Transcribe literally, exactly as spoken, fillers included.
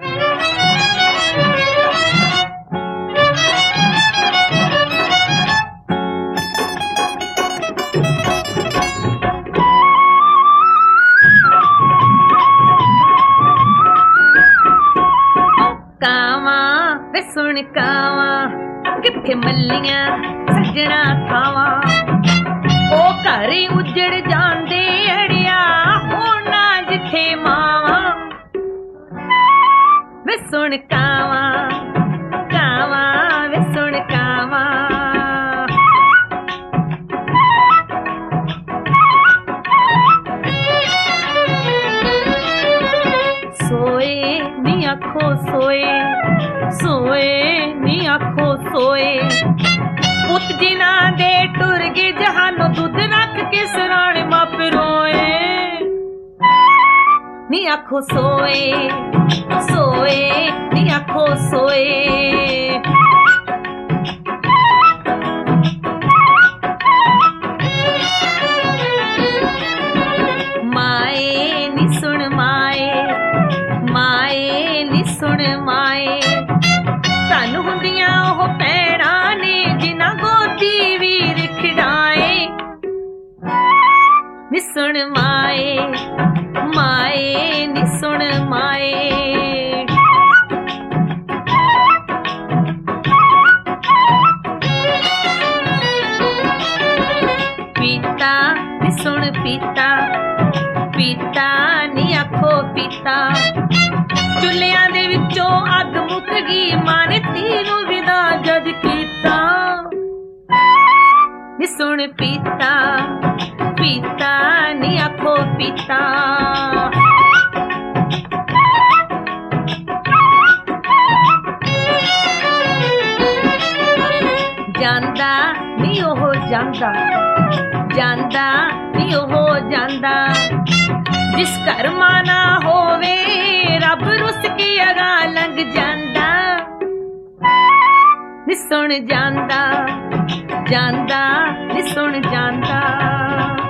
वे सुन कावा किथे मल्लियां सजना थावा ओ घर उजड़ जांदे अड़िया होना जिथे मावा वे सुन कावा कावा वे सुन कावा सोए नी आखो सोए सोए नी आखो सोए पुत जिना दे टुर गए जहानो दूध रख के सराणे माप रोए नी आखो सोए सोए नी आखो सोए माए नी सुन माए माए नी सुन माए धन हुंदियां ओह भैणां ने जिन्हां गोदी वीर खिडाए नी सुन माए माए नी सुन माए पिता नी सुन पिता पिता नी आखो पिता चुल्लियां दे विचों अग मुक गई मां ने धी नूं विदा जद कीता नी सुन पिता पिता नी आखो पिता जांदा नी ओह जांदा जांदा नी ओह जांदा जिस घर मां ना होवे रब रुस के अगा लंघ जांदा नी सुन जांदा जांदा नी सुन जांदा।